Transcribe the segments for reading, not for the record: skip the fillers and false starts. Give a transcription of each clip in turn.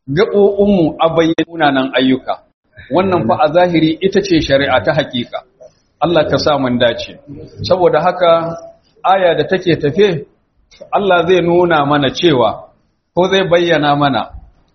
gaɓoɓinmu a bayyana nan ayyuka. Wannan fa a zahiri ita ce shari'a ta hakika. Allah ka sa mun dace. Saboda haka aya da take tafe Allah zai nuna mana cewa ko zai bayyana mana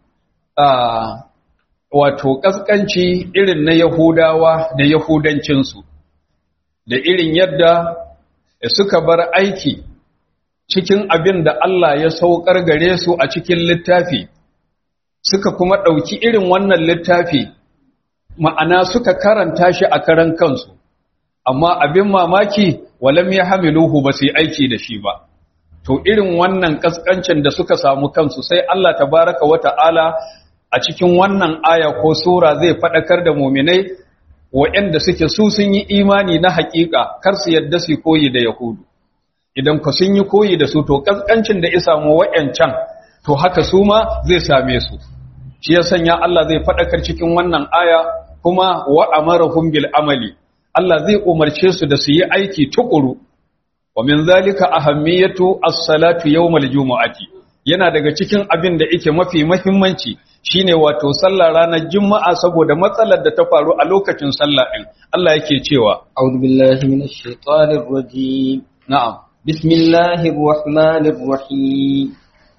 wato kaskanci irin na Yahudawa da Yahudancinsu da irin yadda suka bar aiki cikin abin da Allah ya saukar gare su a cikin littafi, suka kuma ɗauki irin wannan littafi, ma'ana suka karanta shi a karan kansu, amma abin mamaki walam ya hamiluhu ba su yi aiki da shi ba. To irin wannan ƙasƙancin da suka samu kansu sai Allah tabaraka wa ta'ala a cikin wannan aya ko sura zai faɗakar da muminai waɗanda suke su sun yi imani na haƙiƙa kar su yadda su koyi da Yahudu. Idan ku sun yi koyi da su to ƙasƙancin da isa mu waɗancan to haka su ma zai same su. Shi ya sanya Allah zai faɗakar cikin wannan aya kuma wa amarahum bil amali. Allah zai umarce su da su yi aiki tukuru. Wa min zalika ahammiyatu as-salatu yawmal jumu'ati. Yana daga cikin abin da yake mafi muhimmanci shine wato sallar ranar Juma'a saboda matsalar da ta faru a lokacin sallah din. Allah yake cewa a'udhu billahi minash shaitanir rajim. Na'am. Bismillahir rahmanir rahim.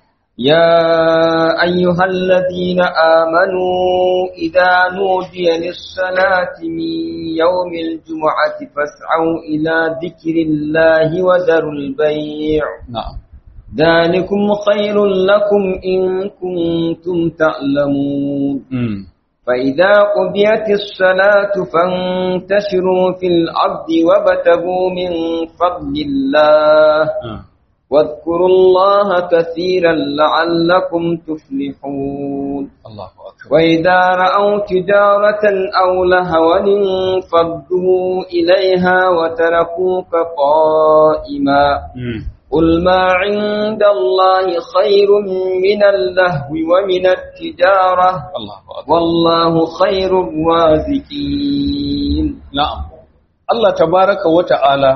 يا أيها الذين آمنوا إذا نودي للصلاة من يوم الجمعة فاسعوا إلى ذكر الله وذروا البيع نعم ذلكم خير لكم إن كنتم تعلمون فإذا قضيت الصلاة فانتشروا في الأرض وابتغوا من فضل الله واذكروا الله كثيرا لعلكم تفلحون الله أكبر. وإذا رأوا تجارة أو لهوا انفضوا إليها وتركوك قائما قل ما عند الله خير من اللهو ومن التجارة الله أكبر. والله خير الرازقين. نعم الله تبارك وتعالى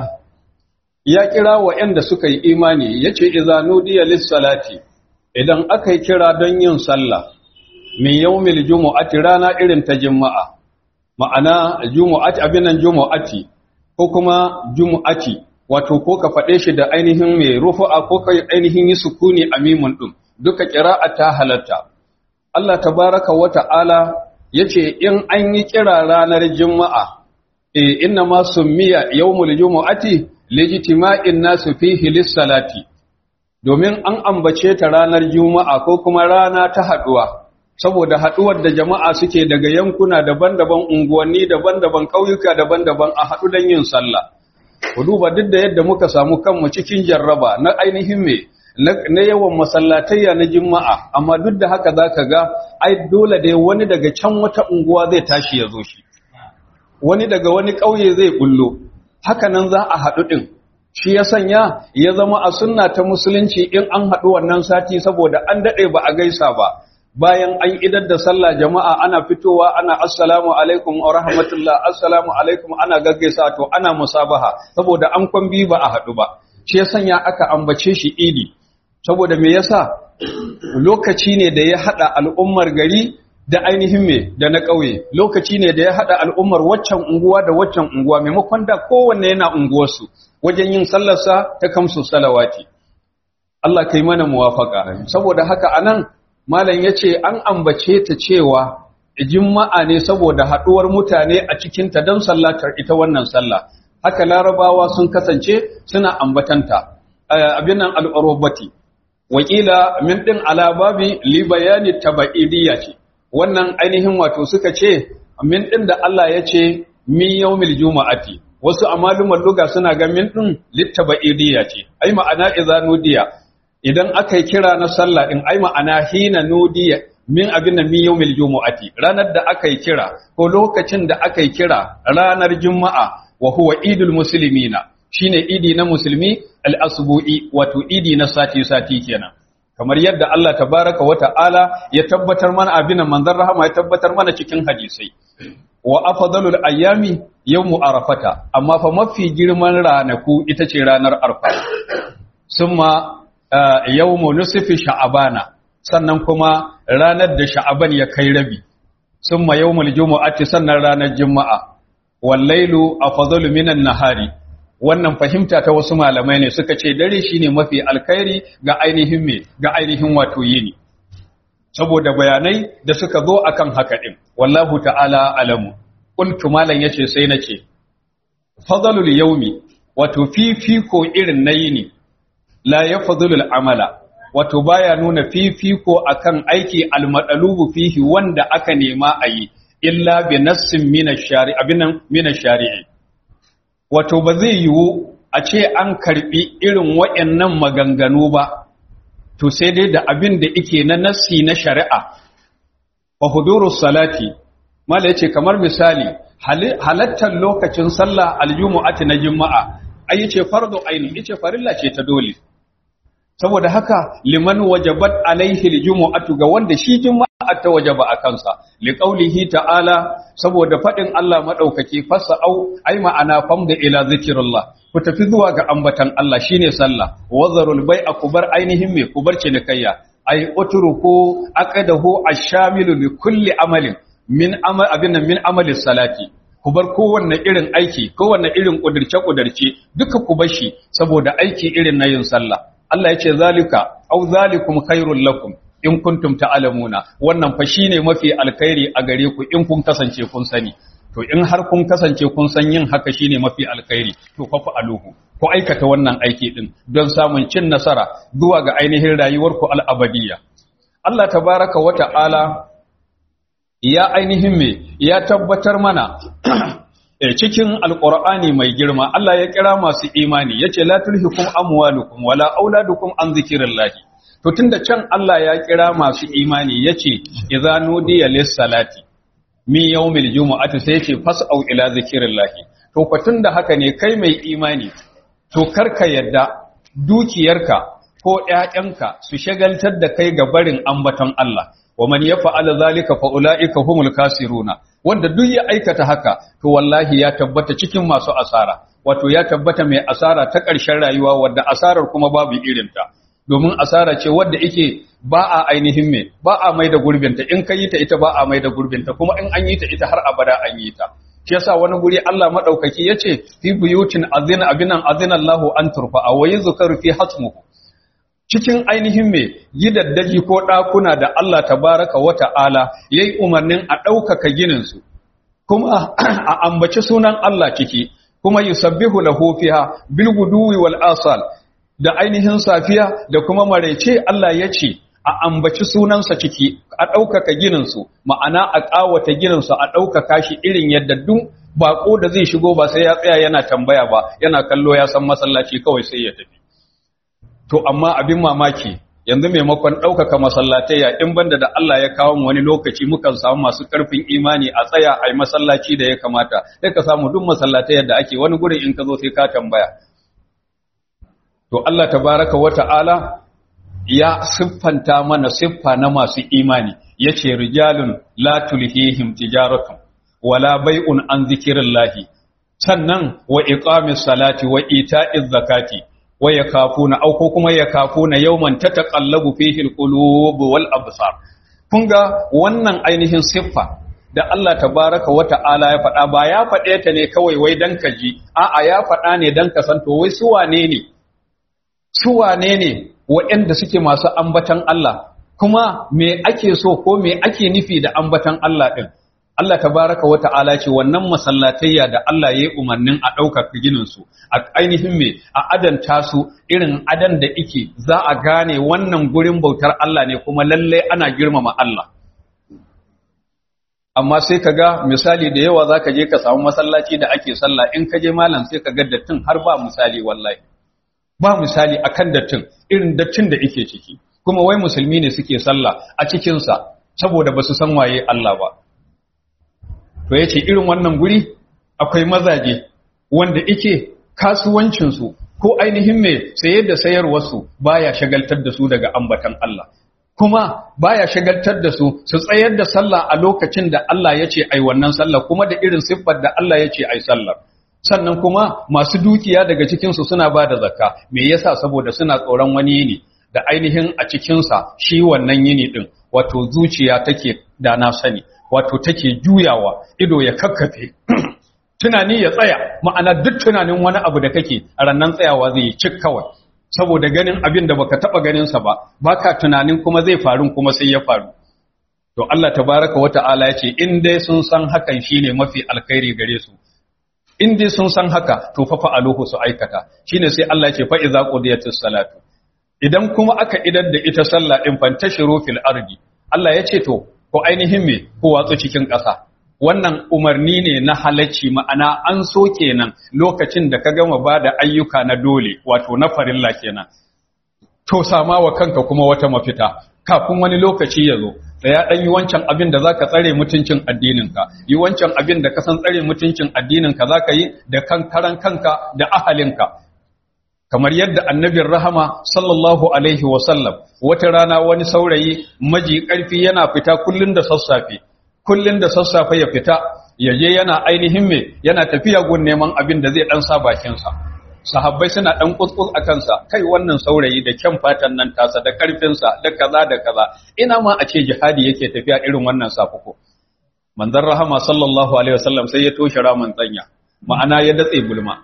ya kira waɗanda suka yi imani yace idza nudiya lis-salati idan aka yi kira don yin sallah min yawmil jumu'ati rana irin ta juma'a ma'ana jumu'ati abinan jumu'ati ko kuma jumu'ati wato ko ka faɗe shi da ainihin mai rufu'a ko ka ainihin yi sukuni a mimun din duka qira'a ta halatta Allah tabaraka wa ta'ala yace in an yi kira ranar juma'a inna ma summiya yawmul jumu'ati lijtima'in nasu fihi lis-salati domin an ambace ta ranar juma'a ko kuma rana ta haduwa saboda haduwar da jama'a suke daga yankuna daban-daban unguwanni daban-daban kauyuka daban-daban a hadu dan yin sallah ku duba duk da yadda muka samu kanmu cikin jarraba na ainihin na yawan masallatayya na juma'a amma duk da haka zaka ga ai dole da wani daga can wata unguwa zai tashi ya zo shi wani daga wani kauye zai bullo haka nan za a haɗu ɗin shi ya sanya ya zama a sunna ta musulunci in an haɗu wannan sati saboda an daɗe ba a gaisa ba bayan an idar da sallah jama'a ana fitowa ana assalamu alaikum wa rahmatullah assalamu alaikum ana gaggaisa to ana musabaha saboda an kwambi ba a haɗu ba shi ya sanya aka ambace shi idi saboda me yasa lokaci ne da ya haɗa al'ummar gari da ainihin me da na ƙauye lokaci ne da ya haɗa al'ummar waccan unguwa da waccan unguwa maimakon da kowanne yana unguwarsu wajen yin sallarsa ta kamsu salawati Allah kai mana muwafaka saboda haka anan malam yace an ambace ta cewa juma'a ne saboda haɗuwar mutane a cikin ta don sallatar ita wannan sallah haka larabawa sun kasance suna ambatanta abin nan al-urubati wakila min din alababi li bayani tabaidiyya ce wannan ainihin wato suka ce min din da Allah ya ce min yawmil juma'ati wasu amaluman luga suna ga min din littabaidiyya ce ai ma'ana idza nudiya idan aka yi kira na sallah din ai ma'ana hina nudiya min abin nan min yawmil juma'ati ranar da aka yi kira ko lokacin da aka yi kira ranar juma'a wa huwa idul muslimina shine idi na musulmi al-asbu'i wato idi na sati kenan kamar yadda Allah tabaraka wa ta'ala ya tabbatar mana abinan manzon rahama ya tabbatar mana cikin hadisai wa afdalul ayyami yawmu arafata amma fa mafi girman ranaku ita ce ranar arfa summa yawmu nusfi sha'abana sannan kuma ranar da sha'aban ya kai rabi summa yawmul jumu'ati sannan ranar juma'a wal lailu afdalu minan nahari wannan fahimta ta wasu malamai ne suka ce dare shine mafi alkhairi ga ainihin wato yini saboda bayanai da suka zo akan haka din wallahu ta'ala alamu qultu malan yace sai nace fadlul yawmi wato fifiko irin na yini la yafdhulul amala wato baya nuna fifiko akan aiki almadalubu fihi wanda aka nema ayi illa bi nassin minash shari'i wato ba zai yiwu a ce an karbi irin wayannan maganganu ba to sai dai da abin da yake na nassi na shari'a wa hudurus salati mala yace kamar misali halattar lokacin sallah aljumu'ati na juma'a ai yace fardu aini yace farilla ce ta dole saboda haka liman wajabat alaihi aljumu'atu ga wanda shi juma'a ta wajaba a kansa liqaulihi ta'ala saboda fadin Allah madaukaki fasau ai ma'ana famda ila zikrillah ku tafi zuwa ga ambatan Allah shine sallah wazarul bai'a kubar ainihin me kubar ce da kayya ai utruku aqadahu ash-shamilu li kulli amalin min amali salati ku bar kowanne irin aiki kowanne irin kudirce duka ku bar shi saboda aiki irin na yin sallah Allah yace zalika au zalikum khairul lakum in kuntum ta'lamuna wannan fa shine mafi alkhairi a gare ku in kun kasance kun sani to in har kun kasance kun san yin haka shine mafi alkhairi to fa fa'aluhu ku aikata wannan aiki din don samun cin nasara zuwa ga ainihin rayuwar ku al-abadiyya Allah tabaaraka wa ta'ala ya ainihin me ya tabbatar mana cikin alqur'ani mai girma Allah ya kira masu imani yace la tulhikum amwalukum wala auladukum an zikrillahi to tunda can Allah ya kira masu imani yace idza nudiya lis-salati min yawmil jumu'ati sai yace fas'au ila zikrillahi to ko tunda haka ne kai mai imani to karka yadda dukiyarka ko ƴaƴanka su shagaltar da kai ga barin ambaton Allah wa man yaf'al zalika fa ulaika humul kasiruna wanda duk ya aikata haka to wallahi ya tabbata cikin masu asara wato ya tabbata mai asara ta ƙarshen rayuwa wanda asarar kuma babu irinta domin asara ce wadda yake ba a ainihin me ba a mai da gurbinta in ka yi ta ita ba a mai da gurbinta kuma in an yi ta ita har abada an yi ta shi yasa wani guri Allah madaukaki yace fi buyutin azina Allahu an turfa wa yuzkaru fi hasmuhu cikin ainihin me gidaddaji ko ɗakuna da Allah tabaraka wa ta'ala yayi umarnin a ɗaukaka ginin su kuma a ambaci sunan Allah ciki kuma yusabbihu lahu fiha bil guduwi wal asal da ainihin safiya da kuma maraice Allah ya ce a ambaci sunansa ciki a ɗaukaka ginin su ma'ana a ƙawata ginin su a ɗaukaka shi irin yadda duk bako da zai shigo ba sai ya tsaya yana tambaya ba yana kallo ya san masallaci kawai sai ya tafi to amma abin mamaki yanzu maimakon ɗaukaka masallatai ya in banda da Allah ya kawo mu wani lokaci mukan samu masu ƙarfin imani a tsaya a yi masallaci da ya kamata sai ka samu duk masallatai yadda ake wani gurin in ka zo sai ka tambaya to Allah tabaraka wa ta'ala ya siffanta mana siffa na masu imani yace rijalun la tulhihim tijaratun wala bai'un an zikrillahi sannan wa iqamis salati wa ita'iz zakati wa yakafuna au ko kuma yakafuna yawman tataqallabu fihi alqulub wal absar kun ga wannan ainihin siffa da Allah tabaraka wa ta'ala ya faɗa ba ya faɗe ta ne kawai wai dan kaji a'a ya faɗa ne dan ka san to wai su wane ne waɗanda suke masu ambatan Allah kuma me ake so ko me ake nufi da ambatan Allah din Allah tabaraka wa ta'ala ce wannan masallatayya da Allah ya yi umarnin a ɗaukaka ginin su a ainihin me a adanta su irin adan da ike za a gane wannan gurin bautar Allah ne kuma lalle ana girmama Allah amma sai ka ga misali da yawa za ka je ka samu masallaci da ake sallah in ka je malam sai ka ga dattin har ba misali wallahi ba misali akan dattin irin dattin da ike ciki kuma wai musulmi ne suke sallah a cikinsa saboda ba su san waye Allah ba to yace irin wannan guri akwai mazaje wanda ike kasuwancinsu ko ainihin mai saye da sayarwarsu baya shagaltar da su daga ambatan Allah kuma baya shagaltar da su tsayar da sallah a lokacin da Allah ya ce ai wannan sallah kuma da irin siffar da Allah ya ce ai sallar sannan kuma masu dukiya daga cikinsu suna ba da zakka me yasa saboda suna tsoron wani ne da ainihin a cikinsa shi wannan yini din wato zuciya take da na sani wato take juyawa ido ya kakkafe tunani ya tsaya ma'ana duk tunanin wani abu da kake a rannan tsayawa zai yi cik kawai saboda ganin abin da baka taba ganin sa ba baka tunanin kuma zai faru kuma sai ya faru to Allah tabaraka wata'ala ya ce in dai sun san hakan shine mafi alkhairi gare su in dai sun san haka to fa fa'aluhu su aikata shine sai Allah ya ce fa iza qudiyatus salatu idan kuma aka idar da ita sallah din fantashiru fil ardi Allah ya ce to ko ainihin me ko watsu cikin ƙasa wannan umarni ne na halacci ma'ana an so kenan lokacin da ka gama bada ayyuka na dole wato na farilla kenan to sama wa kanka kuma wata mafita kafin wani lokaci ya zo da ya ɗan yi wancan abin da za ka tsare mutuncin addininka yi wancan abin da ka san tsare mutuncin addininka za ka yi da kankaran kanka da ahalinka kamar yadda annabin rahama sallallahu alaihi wasallam wata rana wani saurayi maji ƙarfi yana fita kullun da sassafe ya fita ya je yana ainihin me yana tafiya gun neman abin da zai ɗan sa bakinsa sahabbai suna dan kuskus a kansa kai wannan saurayi da kyan fatan nan tasa da karfinsa da kaza da kaza ina ma a ce jihadi yake tafiya irin wannan safuko manzon rahama sallallahu alaihi wasallam sai ya toshe ramin tsanya ma'ana ya datse gulma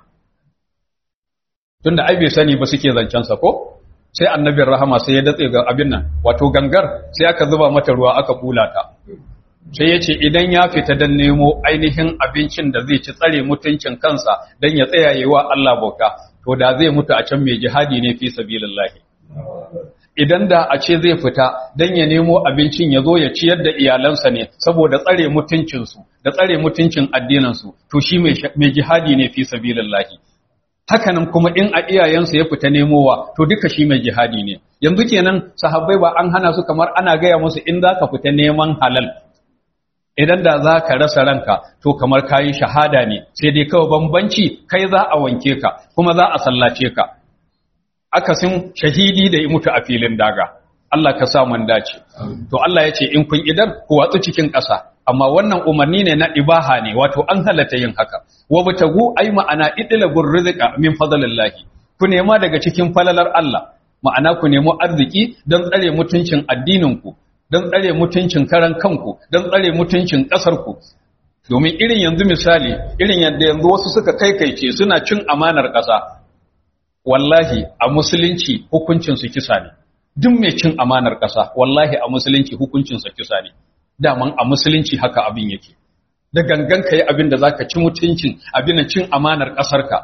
tunda ai bai sani ba suke zancen sa ko sai annabin rahama sai ya datse ga abin nan wato gangar sai aka zuba mata ruwa aka kula ta sai ya ce idan ya fita don nemo ainihin abincin da zai ci tsare mutuncin kansa don ya tsaya yi wa Allah bauta to da zai mutu a can mai jihadi ne fi sabilillahi idan da a ce zai fita don ya nemo abincin ya zo ya ciyar da iyalansa ne saboda tsare mutuncinsu da tsare mutuncin addinansu to shi mai jihadi ne fi sabilillahi hakanan kuma in a iyayensa ya fita nemowa to duka shi mai jihadi ne yanzu kenan sahabbai ba an hana su kamar ana gaya musu in za ka fita neman halal idan da za ka rasa ranka to kamar kayi shahada ne sai dai kawai bambanci kai za a wanke ka kuma za a sallace ka akasin shahidi da ya mutu a filin daga Allah ka sa mun dace to Allah ya ce in kun idar ku watsu cikin ƙasa amma wannan umarni ne na ibaha ne wato an halatta yin haka wa batagu ay ma'ana idlabur rizqa min fadlillahi ku nema daga cikin falalar Allah ma'ana ku nemo arziki don tsare mutuncin addinin ku don tsare mutuncin karan kanku don tsare mutuncin ƙasarku domin irin yanzu misali irin yadda yanzu wasu suka kaikaice suna cin amanar ƙasa wallahi a musulunci hukuncinsu kisa ne duk mai cin amanar ƙasa wallahi a musulunci hukuncinsa kisa ne daman a musulunci haka abin yake da gangan ka yi abin da za ka ci mutuncin abin cin amanar ƙasarka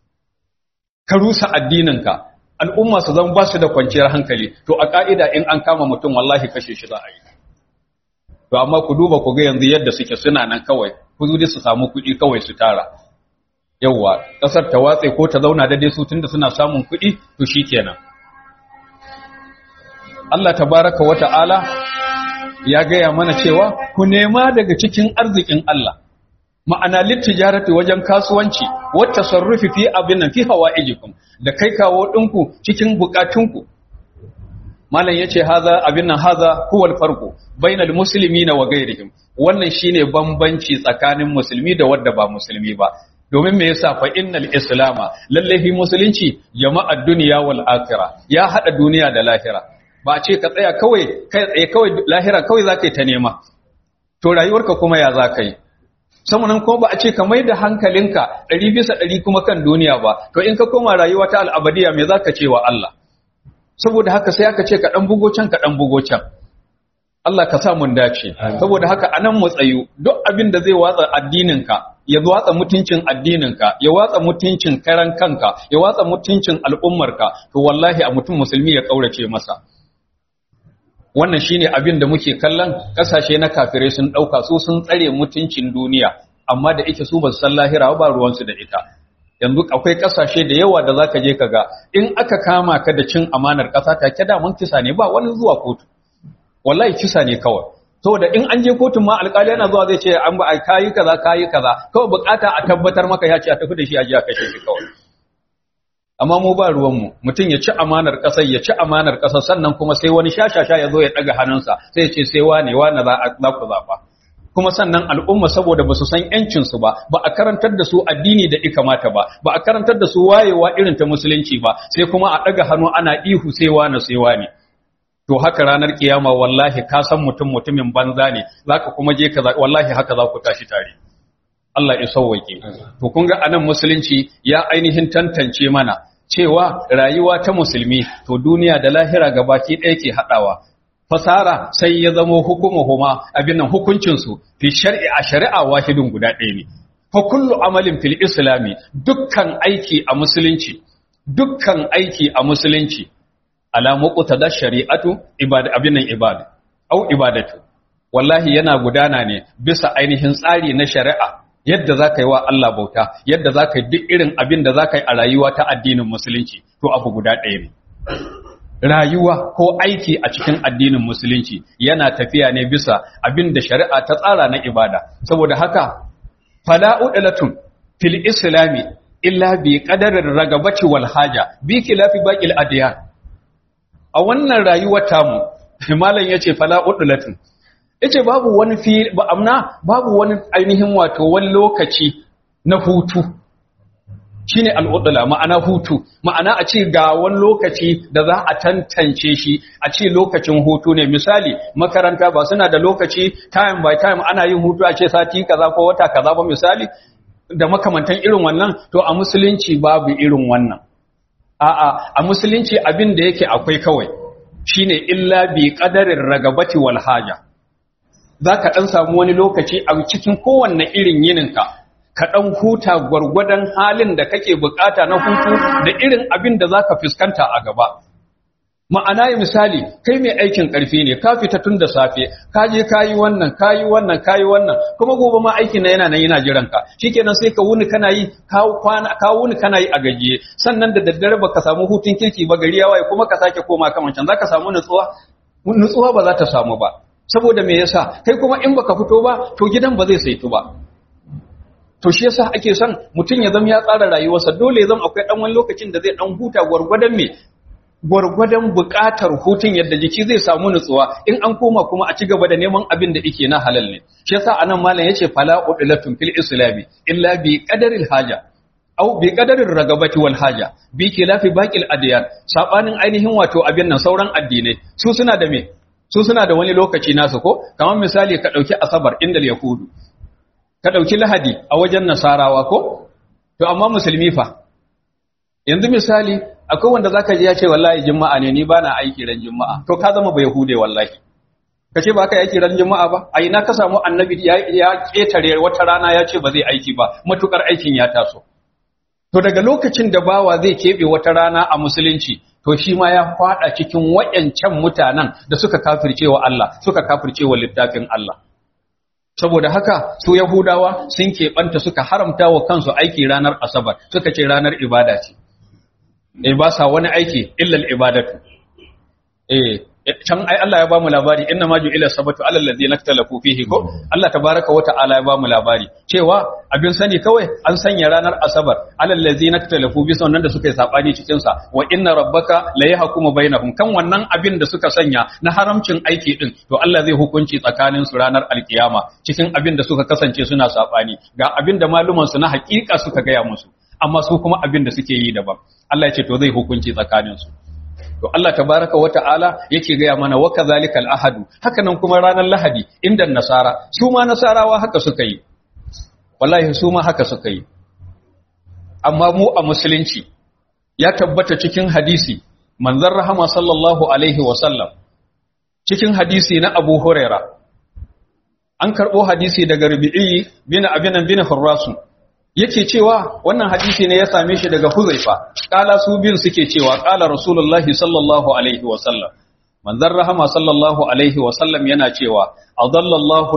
ka rusa addininka al'umma su zama ba su da kwanciyar hankali to a ka'ida in an kama mutum wallahi kashe shi za a yi to amma ku duba ku ga yanzu yadda suke suna nan kawai ku zo su samu kuɗi kawai su tara yawwa ƙasar ta watse ko ta zauna da dai su tunda suna samun kuɗi to shikenan Allah tabaraka wa ta'ala ya gaya mana cewa ku nema daga cikin arzikin Allah ma'ana littijarati wajen kasuwanci wata sarrufi fi abin nan fi hawaijikum da kai kawo ɗinku cikin bukatunku malam yace haza abin nan haza huwal farqu bainal muslimina wa ghairihim wannan shine bambanci tsakanin musulmi da wanda ba musulmi ba domin me yasa fa innal islama lallahi musulunci jama'ad dunya wal akhirah ya hada duniya da lahira ba a ce ka tsaya kawai kai tsaye kawai lahira kawai zaka yi ta nema to rayuwarka kuma ya zaka yi samunan ko ba a ce ka mai da hankalinka 100% kuma kan duniya ba to in ka koma rayuwa ta al'abadiya me zaka ce wa Allah saboda haka sai aka ce ka dan bugo can ka dan bugo can Allah ka sa mun dace saboda haka anan mu tsayu duk abin da zai watsa addininka ya watsa mutuncin addininka ya watsa mutuncin karan kanka ya watsa mutuncin al'ummarka to wallahi a mutum musulmi ya kaurace masa wannan shine abin da muke kallon kasashe na kafirai sun dauka su sun tsare mutuncin duniya amma da ita su ba san lahira ba ruwan su da ita yanzu akwai kasashe da yawa da zaka je kaga in aka kama ka da cin amanar kasa take da mun kisa ne ba wani zuwa kotu wallahi kisa ne kawai saboda in an je kotun ma alƙali yana zuwa zai ce an ba kai kaza kawai bukata a tabbatar maka ya ce a tafi da shi a ji a kashe shi kawai amma mu ba ruwanmu mutum ya ci amanar ƙasar sannan kuma sai wani shashasha ya zo ya ɗaga hannunsa sai ya ce sai wane za ku zaɓa kuma sannan al'umma saboda ba su san ‘yancinsu ba a karantar da su addini da ikamata ba a karantar da su wayewa irin ta musulunci ba, sai kuma a ɗaga hannu ana ihu sai wane. To haka ranar kiyama wallahi ka san mutumin banza ne, za ka kuma je ka wallahi haka za ku tashi tare. Allah ya sauwake. To kun ga anan musulunci ya ainihin tantance mana cewa rayuwa ta musulmi to duniya da lahira gabaki ɗaya ke haɗawa. Fasara sai ya zamo hukumuhuma abin nan hukuncinsu fi shar'i a shari'a wahidin guda ɗaya ne. Fa kullu amalin fil islami dukkan aiki a musulunci ala muqtada shari'atu ibadatu wallahi yana gudana ne bisa ainihin tsari na shari'a yadda zaka yi wa Allah bauta yadda zaka yi duk irin abin da zaka yi a rayuwa ta addinin musulunci to abu guda ɗaya ne. Rayuwa ko aiki a cikin addinin musulunci yana tafiya ne bisa abin da shari'a ta tsara na ibada. Saboda haka fala udlatun fil islami illa bi qadarir ragabati wal haja bi khilafi baqil adyan. A wannan rayuwar tamu malam yace fala udlatun yace babu wani ainihin wato wani lokaci na hutu shine al'udula ma'ana hutu ma'ana a ce ga wani lokaci da za a tantance shi a ce lokacin hutu ne. Misali makaranta ba suna da lokaci time by time ana yin hutu a ce sati kaza ko wata kaza ba misali da makamantan irin wannan. To a musulunci babu irin wannan. A musulunci abin da yake akwai kawai shine illa bi qadarir ragabati wal haja. Zaka dan samu wani lokaci a cikin kowanne irin yininka ka ɗan huta gwargwadon halin da kake bukata na hutu da irin abin da za ka fuskanta a gaba. Ma'ana yi misali, kai mai aikin ƙarfi ne, ka fita tun da safe, ka je ka yi wannan, kuma gobe ma aikin na yana jiranka. Shi kenan sai ka wuni kana yi, ka wuni kana yi a gajiye, sannan da daddare ba ka samu hutun kirki ba gari ya waye kuma ka sake koma kamancan, za ka samu nutsuwa? Nutsuwa ba za ta samu ba. Saboda me yasa? Kai kuma in baka fito ba, to gidan ba zai saitu ba. To shi yasa ake son mutum ya zama ya tsara rayuwarsa dole ya zama akwai dan wani lokacin da zai dan huta gwargwadon buƙatar hutun yadda jiki zai samu nutsuwa in an koma kuma a ci gaba da neman abin da yake na halal ne. Shi yasa anan malam yace fala udlatun fil islami illa bi qadaril haja au bi qadarir ragabati wal haja bi khilafi baqil adyan. Sabanin ainihin wato abin nan sauran addinai su suna da wani lokaci nasu ko kamar misali ka dauki asabar indal yahudu ka ɗauki lahadi a wajen nasarawa ko? To, amma musulmi fa, yanzu misali, akwai wanda za ka ji ya ce wallahi juma'a ne ni ba na aiki ran juma'a, to ka zama ba yahude wallahi. Ka ce ba ka yi aiki ran juma'a ba, a ina ka samu annabi ya ƙetare wata rana ya ce ba zai aiki ba, matuƙar aikin ya taso. To, daga lokacin da bawa zai keɓe wata rana a musulunci, to shi ma ya faɗa cikin waɗancan mutanen da suka kafirce wa Allah, suka kafirce wa littafin Allah. Saboda haka su Yahudawa sun keɓanta suka haramta wa kansu aiki ranar Asabar suka ce ranar ibada ce. Ba sa wani aiki illal ibadatu. Can ai Allah ya ba mu labari inna ma ju'ila sabatu alal ladina ikhtalafu fihi ko Allah tabaaraka wa ta'ala ya ba mu labari cewa abin sani kawai an sanya ranar Asabar alal ladina ikhtalafu bi sannan da suka yi sabani cikin sa wa inna rabbaka la yahkumu bainahum kan wannan abin da suka sanya na haramcin aiki din to Allah zai hukunci tsakanin su ranar alkiyama cikin abin da suka kasance suna sabani ga abin da maluman su na hakika suka gaya musu amma su kuma abin da suke yi daban Allah ya ce to zai hukunci tsakanin su. To Allah tabaraka wa ta'ala yake gaya mana wa kadhalikal ahadu haka nan kuma ranar lahadi inda nasara su ma nasarawa haka suka yi wallahi su ma haka suka yi amma mu a musulunci ya tabbata cikin hadisi manzon rahama sallallahu alaihi wa sallam cikin hadisi na Abu Huraira an karbo hadisi daga Rabi'i bin Abinan bin Hurrasu yake cewa wannan hadisi ne ya same shi daga Huzaifa kala su bin suke cewa kala Rasulullahi sallallahu alaihi wa sallam manzon rahama sallallahu alaihi wa sallam yana cewa adallallahu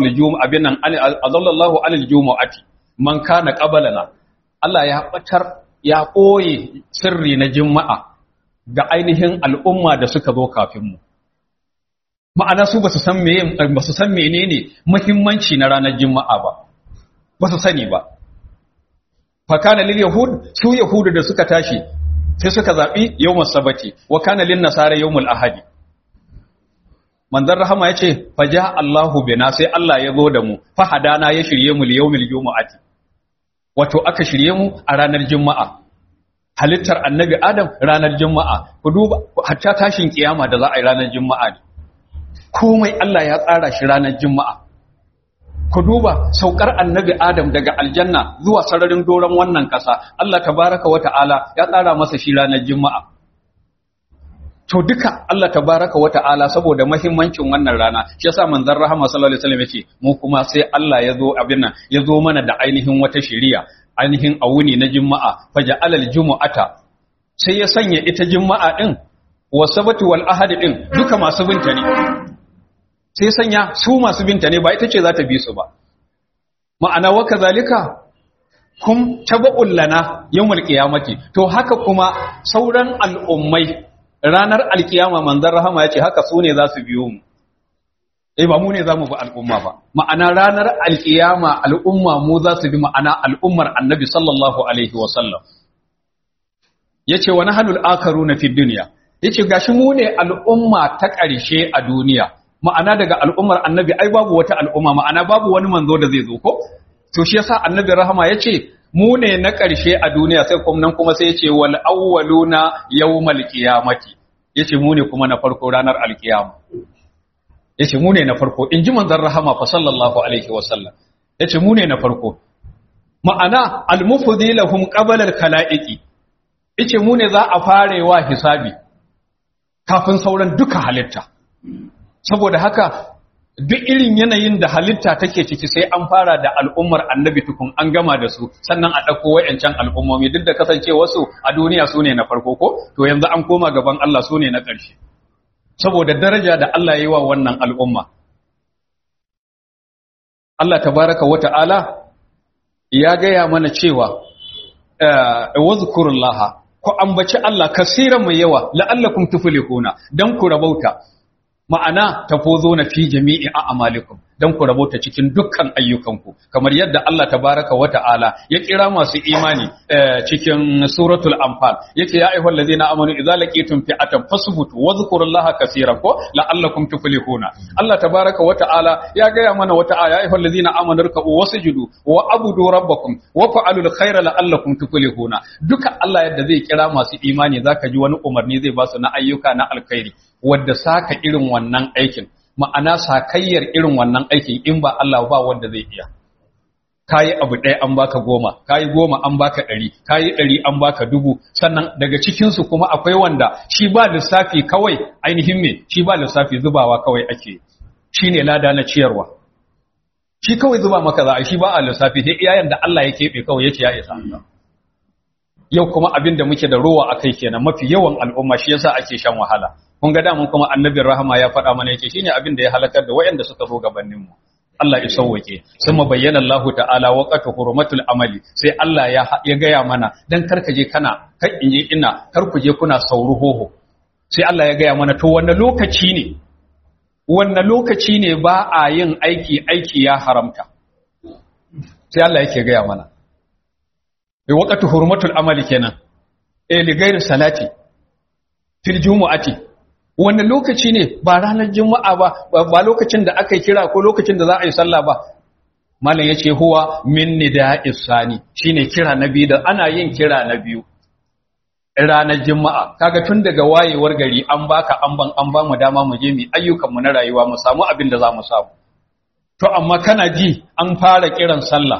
alal jumu'ati man kana qabalana Allah ya batar ya koye sirri na juma'a ga ainihin al'umma da suka zo kafin mu ma'ana su basu san menene muhimmanci na ranar juma'a ba su sani ba fa kana lil yahud su yahudu da suka tashi sai suka zabi yawmus sabati wa kana lin nasara yawmul ahadi manzon rahama yace faja Allahu bina sai Allah ya zo da mu fa hadana ya shirye mu liyawmil jumu'ati wato aka shirye mu a ranar juma'a halittar annabi Adam ranar juma'a ku duba hatta tashin kiyama da za a yi ranar juma'a ne komai Allah ya tsara shi ranar juma'a ku duba saukar annabi Adam daga aljanna zuwa sararin doron wannan kasa Allah tabaraka wa ta'ala ya tsara masa shi ranar juma'a to duka Allah tabaraka wa ta'ala saboda muhimmancin wannan rana shi yasa manzon rahama sallallahu alaihi wasallam yace mu kuma sai Allah ya zo abin nan ya zo mana da ainihin wata shari'a ainihin awuni na juma'a faja'alal jumu'ata sai ya sanya ita juma'a din wa sabatu wal ahad din duka masu binta ne sai sanya su masu binta ne ba ita ce za ta bi su ba ma'ana wa kazalika kum tabu'ul lana yawmul qiyamati to haka kuma sauran al'ummai ranar alkiyama manzon rahama yace haka su ne za su biyo mu ba mu ne za mu bi al'umma ba ma'ana ranar alkiyama al'umma mu za su bi ma'ana al'ummar annabi sallallahu alaihi wa sallam yace wa nahnul akaruna fid dunya yace gashi mu ne al'umma ta ƙarshe a duniya ma'ana daga al'ummar annabi ai babu wata al'umma ma'ana babu wani manzo da zai zo ko to shi yasa annabi rahama yace mu ne na ƙarshe a duniya sai kuma nan kuma sai yace wal awwaluna yawmal qiyamati yace mu ne kuma na farko ranar alkiyama yace mu ne na farko inji manzon rahama fa sallallahu alaihi wasallam yace mu ne na farko ma'ana almufdilahum qabla alkhalaiqi yace mu ne za a farewa hisabi kafin sauran duka halitta saboda haka duk irin yanayin da halitta take ciki sai an fara da al'ummar annabi tukun an gama da su sannan a ɗauko wayancan al'ummomi duk da kasance wasu a duniya su ne na farko ko to yanzu an koma gaban Allah su ne na ƙarshe saboda daraja da Allah ya yi wa wannan al'umma Allah tabaraka wa ta'ala ya gaya mana cewa wazkurullaha ku ambaci Allah kasiran mai yawa la'allakum tuflihuna dan ku rabauta ma'ana tafozo na fi jami'i a amalikum dan ku rabota cikin dukkan ayyukanku kamar yadda Allah tabaraka wa ta'ala ya kira masu imani cikin suratul anfal yace ya ayyuhal ladina amanu idza laqitum fi'atan fasbutu wadhkurullaha kaseeran ko la'allakum tuflihuna Allah tabaraka wa ta'ala ya gaya mana wata aya ya ayyuhal ladina amanu ruk'u wasjudu wa abudu rabbakum wa fa'alul khayra la'allakum tuflihuna duka Allah yadda zai kira masu imani zaka ji wani umarni zai ba su na ayyuka na alkhairi wadda saka irin wannan aikin ma'ana sakayyar irin wannan aikin in ba Allah ba wanda zai iya kayi abu ɗaya an baka 10 kayi 10 an baka 100 kayi 100 an baka 1000 sannan daga cikin su kuma akwai wanda shi ba lissafi kawai ainihin me shi ba lissafi zubawa kawai ake shine lada na ciyarwa shi kawai zuba maka za a shi ba a lissafi sai iyayen da Allah ya kebe kawai yace ya isa yau kuma abin da muke da rowa akai kenan mafi yawan al'umma shi yasa ake shan wahala kun ga damun kuma annabin rahama ya faɗa mana yake shine abin da ya halakar da waɗanda suka zo gabanin mu Allah ya sauwake sun bayyana Allah ta'ala waqatu hurumatul amali sai Allah ya gaya mana dan karkaje kana kar inje ina kar ku je kuna sauru hoho sai Allah ya gaya mana to wannan lokaci ne ba a yin aiki ya haramta sai Allah yake gaya mana waqatu hurumatul amali kenan li ghairi salati fil jumu'ati wannan lokaci ne ba ranar juma'a ba lokacin da aka kira ko lokacin da za a yi sallah ba malam yace huwa min nida'is sani shine kira na biyu da ana yin kira na biyu ranar juma'a kaga tun daga wayewar gari an baka an ba mu dama mu je mu ayyukan mu na rayuwa mu samu abin da za mu samu to amma kana ji an fara kiran sallah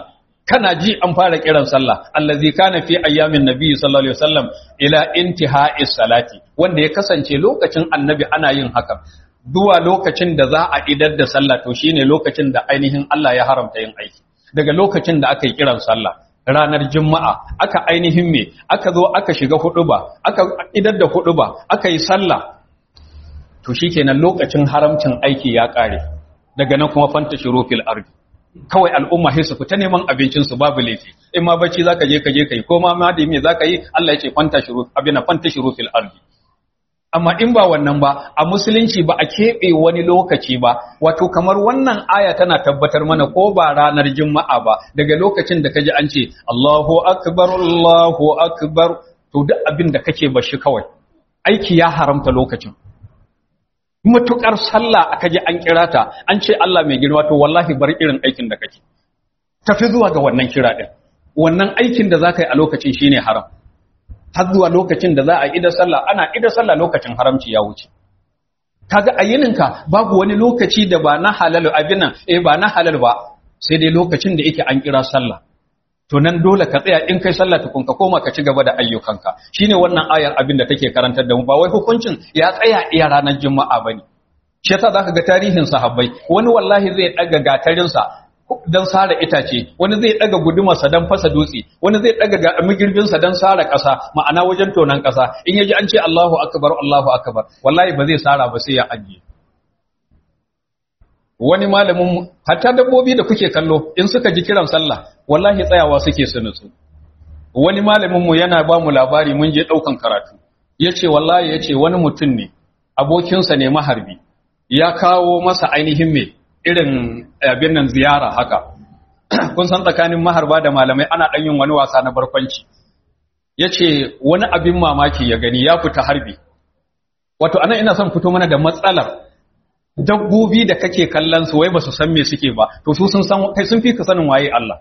allazi kana fi ayyamin nabi sallallahu alaihi wasallam ila intiha'is salati wanda ya kasance lokacin annabi ana yin haka zuwa lokacin da za a idar da sallah to shine lokacin da ainihin Allah ya haramta yin aiki daga lokacin da aka yi kiran sallah ranar juma'a aka ainihin aka zo aka shiga huduba aka idar da huduba aka yi sallah to shikenan lokacin haramcin aiki ya kare daga nan kuma fanta shurufil ardi kawai al'umma sai su fita neman abincin su babu laifi in ma bacci zaka je kai ko ma da me zaka yi Allah ya ce fanta shurufil ardi amma in ba wannan ba a musulunci ba a keɓe wani lokaci ba wato kamar wannan aya tana tabbatar mana ko ba ranar juma'a ba daga lokacin da kaji an ce Allahu akbar to duk abin da kake bashi kawai aiki ya haramta lokacin matukar sallah aka ji an kira ta an ce Allah mai girma to wallahi bar irin aikin da kake tafi zuwa ga wannan kira din wannan aikin da zaka yi a lokacin shine haram har zuwa lokacin da za a ida sallah ana ida sallah lokacin haramci ya wuce kaga ayininka babu wani lokaci da ba na halal abinan ba na halal ba sai dai lokacin da yake an kira sallah to nan dole ka tsaya in kai sallah tukun ka koma ka ci gaba da ayyukanka shine wannan ayar abin da take karantar da mu ba wai hukuncin ya tsaya iya ranar juma'a bane shi yasa zaka ga tarihin sahabbai wani wallahi zai daga gatarin sa dan sare itace wani zai daga gudumar sa dan fasa dutse wani zai daga migirbin sa dan sare kasa ma'ana wajen tonan kasa in yaji an ce Allahu akbar wallahi ba zai sara ba sai ya ajiye wani malamin hatta dabbobi da kuke kallo in suka ji kiran sallah wallahi tsayawa suke su nutsu wani malamin mu yana ba mu labari mun je daukan karatu yace wallahi yace wani mutum ne abokinsa ne maharbi ya kawo masa ainihin me irin abin nan ziyara haka kun san tsakanin maharba da malamai ana dan yin wani wasa na barkwanci yace wani abin mamaki ya gani ya fita harbi wato anan ina son fito mana da matsalar dabbobi da kake kallon su wai ba su san me suke ba to su sun san kai sun fi ka sanin waye Allah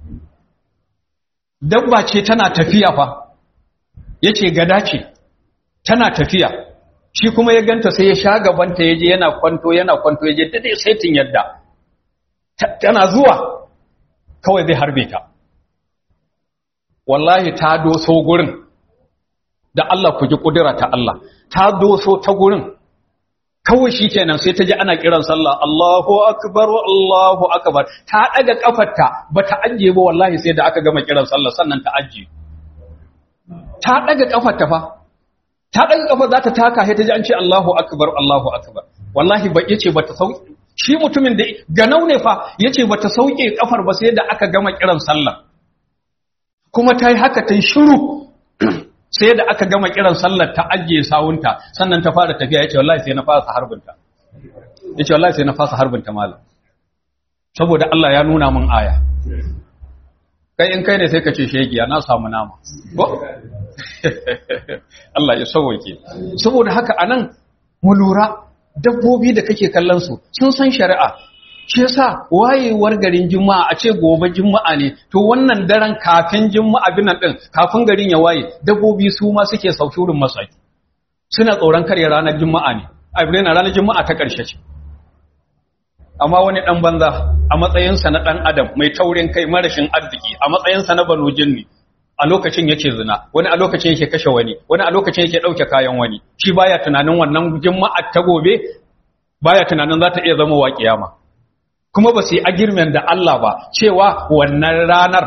dabba ce tana tafiya fa yace gada ce tana tafiya shi kuma ya ganta sai ya sha gabanta yaje yana kwanto yaje dade sai tin yadda tana zuwa kawai zai harbe ta wallahi ta doso gurin da Allah ku ji kudura ta Allah ta doso ta gurin kawai shi kenan sai ta ji ana kiran sallah Allahu akbar ta daga kafarta bata ajiye ba wallahi sai da aka gama kiran sallah sannan ta ajiye ta daga kafarta fa ta daga kafar za ta taka sai ta ji an ce Allahu akbar wallahi ba yace bata sauke shi mutumin da ganau ne fa yace bata sauke kafar ba sai da aka gama kiran sallah kuma ta yi haka ta yi shiru sai da aka gama kiran sallar ta ajiye sawunta sannan ta fara tafiya yace wallahi sai na fasa harbinta yace wallahi sai na fasa harbinta malam saboda Allah ya nuna min aya kai in kai ne sai ka ce shegiya na samu nama ko Allah ya sauke saboda haka anan mu lura dabbobi da kake kallon su sun san shari'a shi yasa wayewar garin juma'a a ce gobe juma'a ne to wannan daren kafin juma'a binan din kafin garin ya waye dabbobi su ma suke saushurin masaki suna tsoron kare ranar juma'a ne a birnin ranar juma'a ta karshe ce amma wani dan banza a matsayinsa na dan adam mai taurin kai marashin arziki a matsayinsa na banu jinni a lokacin yake zina wani a lokacin yake kashe wani a lokacin yake dauke kayan wani shi baya tunanin wannan juma'a ta gobe baya tunanin za ta iya zama wa kiyama kuma ba su yi agirmen da Allah ba cewa wannan ranar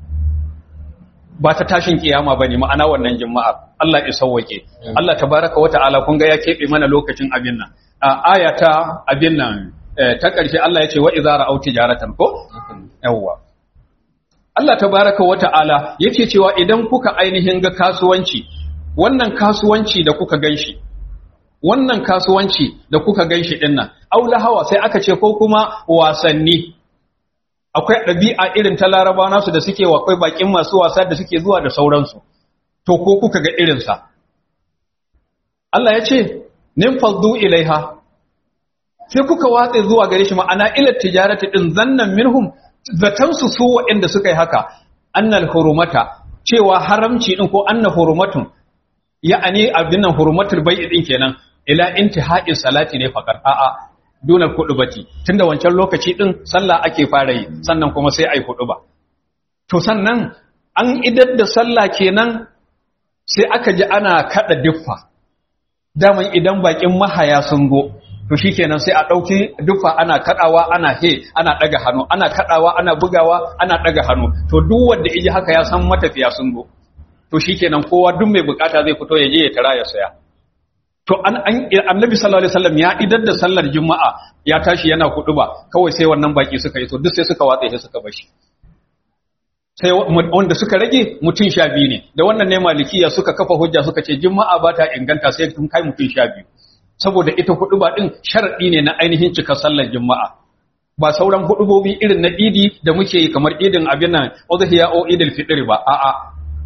ba ta tashin kiyama ba ne ma'ana wannan juma'ar Allah ya sauwake Allah tabaraka wa ta'ala kun ga ya keɓe mana lokacin abin nan a ayata abin nan ta ƙarshe Allah ya ce wa idza ra'aw tijaratan ko yawwa Allah tabaraka wa ta'ala yake cewa idan kuka ainihin ga kasuwanci wannan kasuwanci da kuka ganshi wannan kasuwanci da kuka ganshi din nan aula hawa sai aka ce ko kuma wasanni akwai ɗabi'a irin ta Laraba nasu da suke akwai bakin masu wasa da suke zuwa da sauransu to ko kuka ga irin sa Allah ya ce nin faddu ilaiha sai kuka watse zuwa gare shi ma'ana ila tijarati din zannan minhum zatan su waɗanda suka yi haka annal hurumata cewa haramci din ko anna hurumatun ya'ani abinan hurumatul bai'i din kenan ila intihai salati ne fakar a'a dunar kudubati tunda wancan lokaci din sallah ake fara yi sannan kuma sai ai kuduba to sannan an idar da sallah kenan sai aka ji ana kada diffa daman idan bakin mahaya sun go to shikenan sai a dauki diffa ana kadawa ana ana daga hannu ana kadawa ana bugawa ana daga hannu to duk wanda iji haka ya san matafiya sun go to shikenan kowa duk mai bukata zai fito ya je ya tara ya saya to annabi sallallahu alaihi wasallam ya idar da sallar juma'a ya tashi yana kuduba kawai sai wannan baki suka yi to duk sai suka watsa sai suka bashi sai wanda suka rage mutum 12 ne da wannan ne malikiya suka kafa hujja suka ce juma'a ba ta inganta sai tun kai mutum 12 saboda ita huduba din sharadi ne na ainihin cika sallar juma'a ba sauran hudubobi irin na idi da muke yi kamar idin abin nan udhiya o idil fitr ba a'a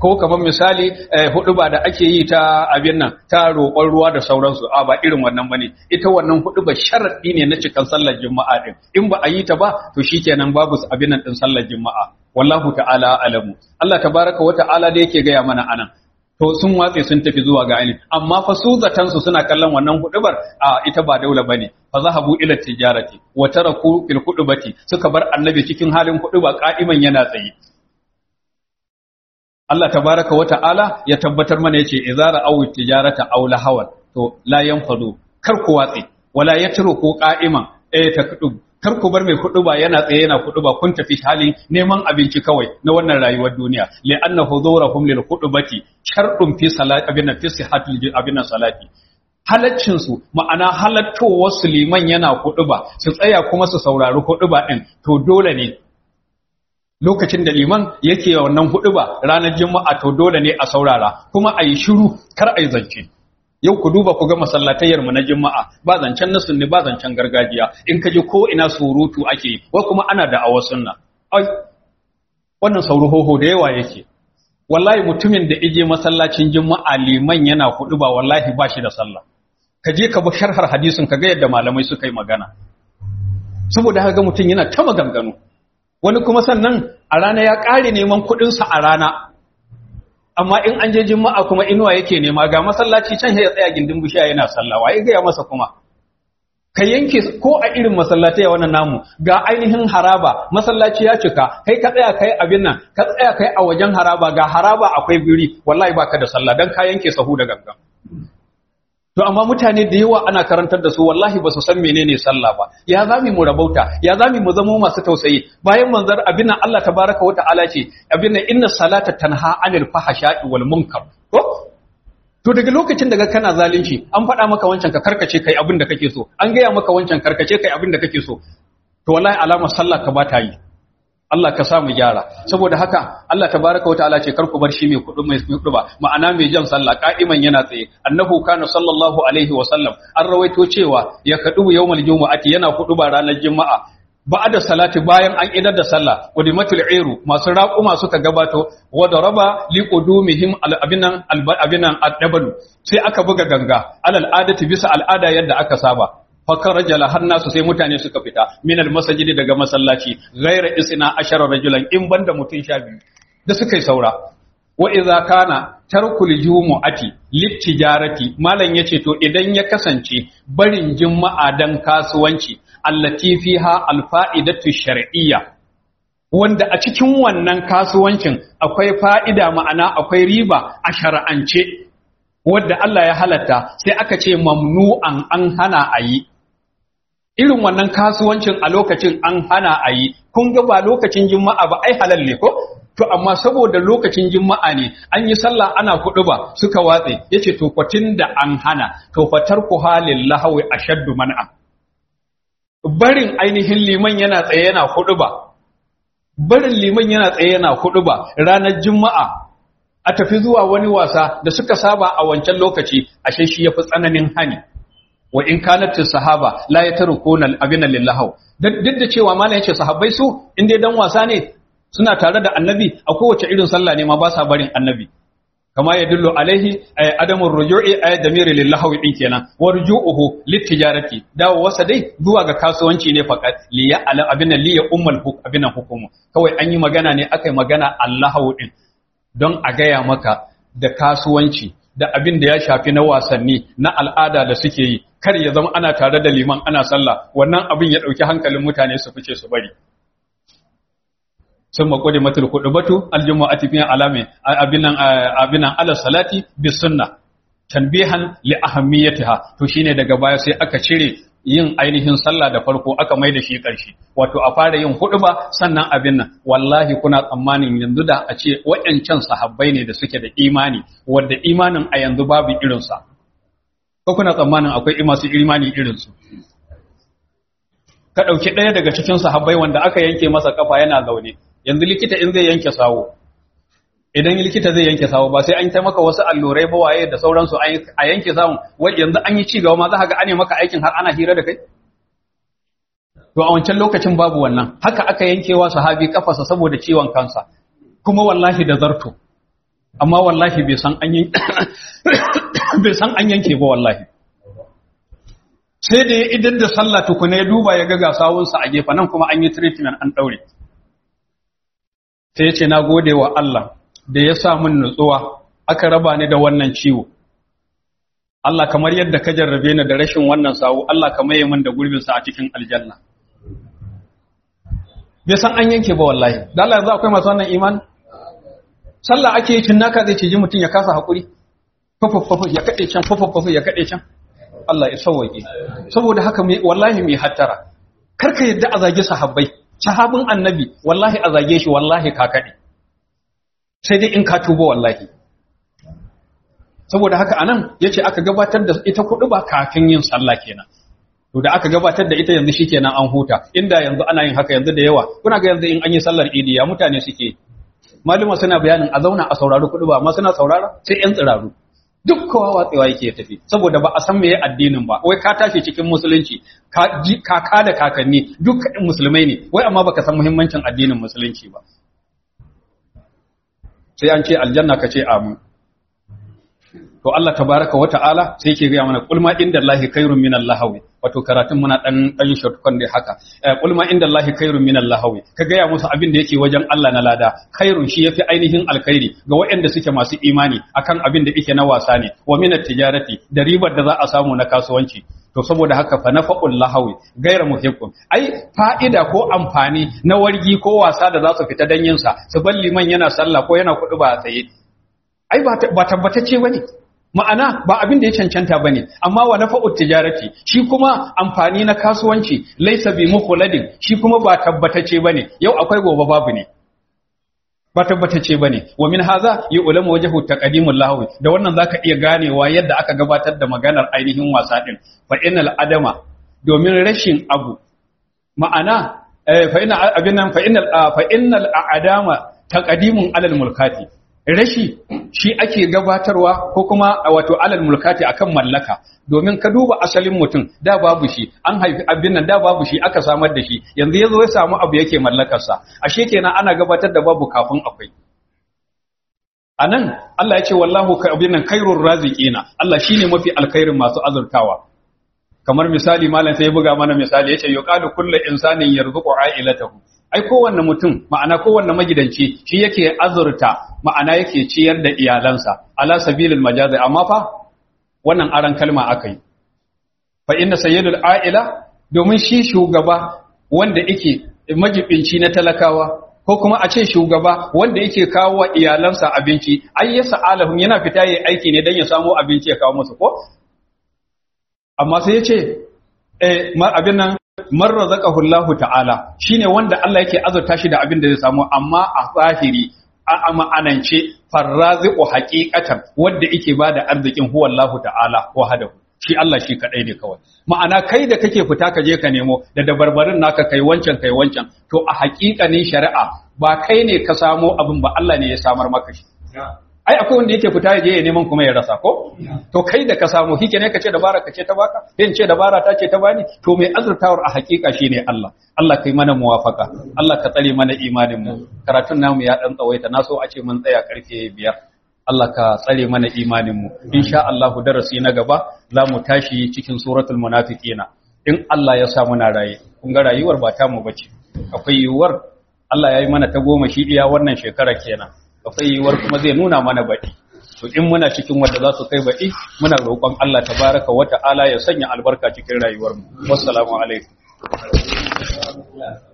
ko kamar misali huduba da ake yi ta abin nan ta roƙon ruwa da sauransu ba irin wannan bane ita wannan huduba sharadi ne na cikan sallar juma'a din in ba a yi ta ba to shikenan babu abin nan din sallar juma'a wallahu ta'ala alamu Allah tabaraka wa ta'ala da yake gaya mana anan to sun watse sun tafi zuwa ga ainihin amma fa su zatan su suna kallon wannan hudubar ita ba daula bane fa zahabu ila tijarati wa taraku fil hudubati suka bar annabi cikin halin huduba qa'iman yana tsaye Allah tabaraka wa ta'ala ya tabbatar mana yace izara aw tijarata aw lahawan to la yanfadu kar ku watse wala yatruku qa'iman takdub kar ku bar mai huduba yana tsaye yana huduba kun tafi halin neman abinci kawai na wannan rayuwar duniya li anna hudurahum lil hudubati shartun fi salati abinna fi sihhatil abinna salati halaccin su ma'ana halattowar su liman yana huduba su tsaya kuma su saurari huduba din to dole ne lokacin da liman yake wannan huduba ranar juma'a to dole ne a saurara kuma a yi shiru kar a yi zance yau ku duba ku ga masallatayyar mu na juma'a ba zancen na sunni ba zancen gargajiya in ka ji ko ina surutu ake yi wa kuma ana da awa sunna ai wannan sauruhoho da yawa yake wallahi mutumin da ije masallacin juma'a liman yana huduba wallahi ba shi da sallah ka je ka bi sharhar hadisin ka ga yadda malamai suka yi magana saboda haka mutum yana ta maganganu wani kuma sannan a rana ya ƙare neman kuɗinsa a rana amma in an je juma'a kuma inuwa yake nema ga masallaci can ya tsaya gindin bishiya yana sallah waye ga ya masa kuma ka yanke ko a irin masallatai wannan namu ga ainihin haraba masallaci ya cika kai ka tsaya kai abin nan ka tsaya kai a wajen haraba ga haraba akwai biri wallahi baka da sallah dan ka yanke sahu da gangan to amma mutane da yawa ana karantar da su wallahi ba su san menene sallah ba ya zami mu rabauta ya zami mu zama masu tausayi bayan manzar abin nan Allah tabaraka wa ta'ala ce abin nan inna salata tanha anil fahsha'i wal munkar to daga lokacin daga kana zalunci an faɗa maka wancan ka karkace kai abin da kake so an gaya maka wancan karkace kai abin da kake so to wallahi alamar sallah ka ba ta yi Allah ka sa mu gyara saboda haka Allah tabaraka wa ta'ala ce kar ku bar shi mai kudu mai kudu ba ma'ana mai jan sallah qa'iman yana tsaye annahu kana sallallahu alaihi wa sallam an rawaito cewa ya kadu yawmal jumu'ati yana kudu ba ranar juma'a ba'da salati bayan an idar da sallah wadimatul iru masu raquma suka gabato wa daraba liqudumihim abinan addabalu sai aka buga ganga alal adati bisa al'ada yadda aka saba fakarajala har nasu sai mutane suka fita minal masajidi daga masallaci ghaira isna ashara rajulan in banda mutun 12 da suka yi saura wa idza kana tarkul jumu'ati litijarati malan yace to idan ya kasance barin juma'a dan kasuwanci allati fiha alfa'idatu shar'iyya wanda a cikin wannan kasuwancin akwai fa'ida ma'ana akwai riba a shar'ance wanda Allah ya halatta sai aka ce mamnu'an an hana ayi irin wannan kasuwancin a lokacin an hana a yi kun ga ba lokacin juma'a ba ai halal ne ko to amma saboda lokacin juma'a ne an yi sallah ana kudu ba suka watse yace to kwatin da an hana to fatar ku halil lahawi ashaddu man'a barin ainihin liman yana tsaye yana kudu ba barin liman yana tsaye yana kudu ba ranar juma'a a tafi zuwa wani wasa da suka saba a wancan lokaci ashe shi yafi tsananin hani wa in kanat sahaba la yatrukuna al-abina lillahu duk da cewa mallan yace sahabbai su in dai dan wasa ne suna tare da annabi a kowace irin sallah ne ma ba sa barin annabi kama yadullu alaihi adamu ruju'i ay damiri lillahu din kenan wa ruju'uhu litijarati dawo wasa dai zuwa ga kasuwanci ne faqat liya abina liya ummul abina hukumu kawai an yi magana ne akai magana Allahu din don a gaya maka da kasuwanci da abin da ya shafi na wasanni na al'ada da suke yi kar ya zama ana tare da liman ana sallah wannan abin ya dauki hankalin mutane su fice su bari sun makode matul hudubatu aljumu'ati fi alami abinan ala salati bis sunna tanbihan li ahammiyatiha to shine daga baya sai aka cire yin ainihin sallah da farko aka mai da shi ƙarshe wato a fara yin huduba sannan abin nan wallahi kuna tsammanin yanzu da a ce waɗancan sahabbai ne da suke da imani wanda imanin a yanzu babu irinsa ko kuna tsammanin akwai masu imani irinsu ka ɗauki ɗaya daga cikin sahabbai wanda aka yanke masa kafa yana zaune yanzu likita in zai yanke sawo idan likita zai yanke sawo ba sai an ta maka wasu allurai ba waye da sauransu a yanke sawun wai yanzu an yi cigaba ma za ka ga ane maka aikin har ana hira da kai to a wancan lokacin babu wannan haka aka yankewa sahabi kafarsa saboda ciwon kansa kuma wallahi da zarto amma wallahi bai san an yanke ba wallahi. Sai da ya idan da sallah tukuna ya duba ya ga sawunsa a gefe nan kuma an yi treatment an daure. Sai ya ce na gode wa Allah da ya sa min nutsuwa aka raba ni da wannan ciwo. Allah kamar yadda ka jarrabe ni da rashin wannan sawu, Allah ka maye min da gurbinsa a cikin aljanna. Bai san an yanke ba wallahi. Da Allah yanzu akwai masu wannan iman? Sallah ake yi naka zai ciji mutum ya kasa hakuri. Fafafafu ya kade can, fafafafu ya kade can. Allah ya sauwaƙe. Saboda haka wallahi mai hattara. Karka yadda a zage sahabbai. Sahabin annabi wallahi a zage shi wallahi ka kade. Sai dai in ka tuba wallahi. Saboda haka anan yace aka gabatar da ita kudu ba kafin yin sallah kenan. To da aka gabatar da ita yanzu shikenan an huta. Inda yanzu ana yin haka yanzu da yawa. Kuna ga yanzu in an yi sallar idi ya mutane suke. Maluma suna bayanin a zauna a saurari kudu ba amma suna saurara sai yan tsiraru. Duk kowa watsewa yake tafi saboda ba a san meye addinin ba. Wai ka tashi cikin musulunci, kaka da kakanni duk musulmai ne. Wai amma baka san muhimmancin addinin musulunci ba. Sai an ce aljanna ka ce amin. To Allah tabaraka wa ta'ala sai yake ga mana qul ma indallahi khairun minal lahawi. Wato karatun muna dan shortcut ne haka. Qul ma indallahi khairun minal lahawi. Ka ga ya musu abin da yake wajen Allah na lada. Khairun shi yafi ainihin alkhairi ga waɗanda suke masu imani akan abin da yake na wasa ne. Wa minat tijarati da ribar da za a samu na kasuwanci. To saboda haka fa nafaqul lahawi ghayra muhiqqun. Ai fa'ida ko amfani na wargi ko wasa da za su fita dan yin sa. Su balli man yana sallah ko yana kudu ba a tsaye. Ai ba tabbatacce bane. Ma'ana ba abin da ya cancanta bane amma wa nafa'ut tijarati shi kuma amfani na kasuwanci laysa bi mukhladin shi kuma ba tabbatace bane yau akwai gobe babu ne ba tabbatace bane wa min hadha yu'lamu wajhu taqdimul lahwi da wannan zaka iya ganewa yadda aka gabatar da maganar ainihin wasa din fa innal adama domin rashin abu ma'ana fa innal a'dama taqdimun alal mulkati rashi shi ake gabatarwa ko kuma wato alal mulkati akan mallaka domin ka duba asalin mutum da babu shi an haifi abin nan da babu shi aka samar da shi yanzu yazo ya samu abu yake mallakar sa ashe kenan ana gabatar da babu kafin akwai anan Allah ya ce wallahu ka abin nan khairur raziqina Allah shine mafi alkhairin masu azurtawa kamar misali malam sai ya buga mana misali yace yuqalu kullu insanin yarzuqu ailatahu ai kowanne mutum ma'ana kowanne magidanci shi yake azurta ma'ana yake ciyar da iyalansa ala sabilil majazi amma fa wannan aran kalma akai fa inna sayyidul aila domin shi shugaba wanda yake majibinci na talakawa ko kuma a ce shugaba wanda yake kawo wa iyalansa abinci ai yasa alahum yana fita yayin aiki ne dan ya samu abinci ya kawo musu ko amma sai yace abin nan man razaqahu Allah ta'ala shine wanda Allah yake azurta shi da abin da zai samu amma a zahiri a ma'anance farraziqu haqiqatan wanda yake bada arzikin huwa Allah ta'ala wahdahu shi Allah shi kadai ne kawai ma'ana kai da kake fita ka je ka nemo da dabarbarin naka kai wancan to a haƙiƙanin shari'a ba kai ne ka samo abin ba Allah ne ya samar maka shi ai akwai wanda yake fita je ya neman kuma ya rasa ko to kai da ka samu kike ne kace dabara kace ta baka sai ce dabara ta ce ta bani to mai azurtawar a hakika shine Allah Allah kai mana muwafaka Allah ka tsare mana imanin mu karatun namu ya dan tsawaita na so a ce mun tsaya karfe 5 Allah ka tsare mana imanin mu insha Allah darasi na gaba za mu tashi cikin suratul munafiqina in Allah ya sa muna raye kun ga rayuwar ba ta mu bace akwai yiwuwar Allah ya yi mana ta goma shi iya wannan shekara kenan akwai yiwuwar kuma zai nuna mana baɗi to in muna cikin wanda za su kai baɗi muna roƙon Allah tabaraka wa ta'ala ya sanya albarka cikin rayuwarmu wassalamu alaikum